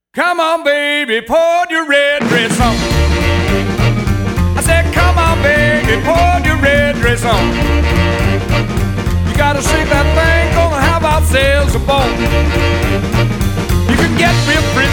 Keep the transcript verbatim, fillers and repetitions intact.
Come on, baby, put your red dress on. I said, come on, baby, put your red dress on. You gotta shake that thing, gonna have ourselves a bone. You can get real pretty